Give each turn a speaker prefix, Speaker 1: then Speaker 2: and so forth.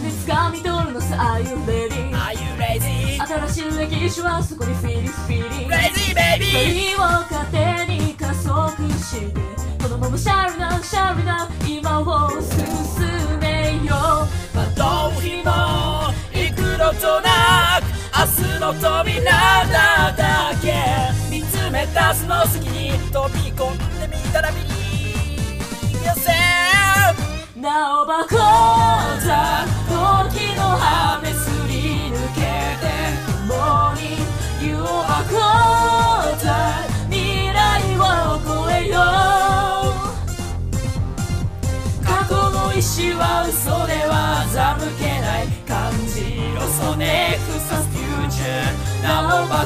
Speaker 1: 掴み取るのさ Are you ready?
Speaker 2: Are you lazy?
Speaker 1: 新しい歴史はそこにフィリフィリ
Speaker 2: Lazy baby!
Speaker 1: 二人を勝手に加速してこのままシャルナシャルナ今を進めよう
Speaker 2: まどう日も幾度となく明日の扉だけ見つめたその隙に飛び込んでみたらビリー寄せ
Speaker 1: なおばこだ時の羽すり抜けて共に湯を運んだ未来を超えよう過去の意志は嘘では欺けない感じろそねくさフューチャーなおば